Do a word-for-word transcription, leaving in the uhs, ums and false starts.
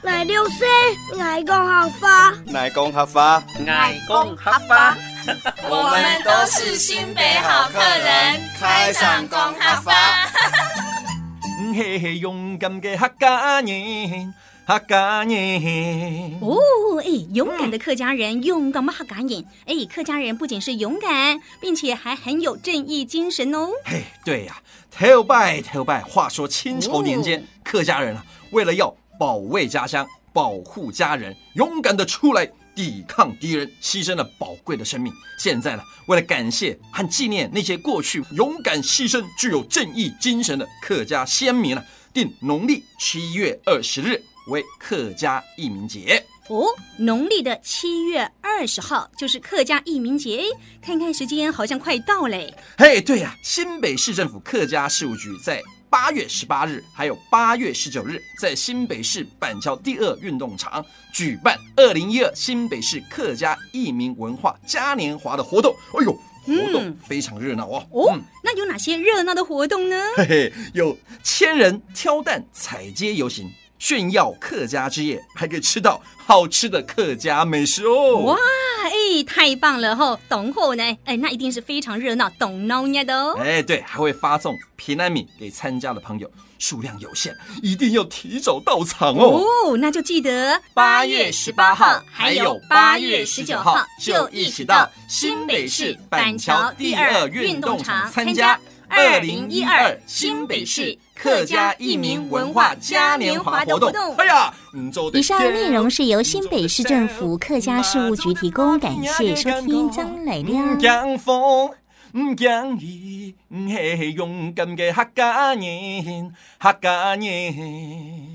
来六岁，爱讲合法， 爱讲合法， 爱讲合法。 我们都是新北好客人，开上讲合法。 嘿嘿，勇敢的客家人，客家人。 哦，哎，勇敢的客家人，勇敢的客家人。哎，客家人不仅是勇敢，并且还很有正义精神哦。 嘿，对呀、啊，头拜头拜。话说清朝年间，哦、客家人啊，为了要保卫家乡、保护家人，勇敢的出来抵抗敌人，牺牲了宝贵的生命。现在呢，为了感谢和纪念那些过去勇敢牺牲、具有正义精神的客家先民呢，定农历七月二十日为客家义民节。 哦，农历的七月二十号就是客家义民节，看看时间好像快到嘞。 嘿，对呀、啊，新北市政府客家事务局在八月十八日还有八月十九日，在新北市板桥第二运动场举办二零一二新北市客家义民文化嘉年华的活动。哎呦，活动非常热闹哦。 哦、嗯，那有哪些热闹的活动呢？ 嘿嘿，有千人挑担踩街游行，炫耀客家之夜，还可以吃到好吃的客家美食哦！ 哇，哎，太棒了吼！懂后呢，哎，那一定是非常热闹、懂闹热的哦。 哎，对，还会发送平安米给参加的朋友，数量有限，一定要提早到场哦。 哦，那就记得八月十八号还有八月十九号，就一起到新北市板桥第二运动场参加二零一二新北市客家义民文化嘉年华活动。 哎呀， 以上内容是由新北市政府客家事务局提供，感谢收听，张来亮。 江风唔讲义，嘿，勇敢嘅客家人，客家人。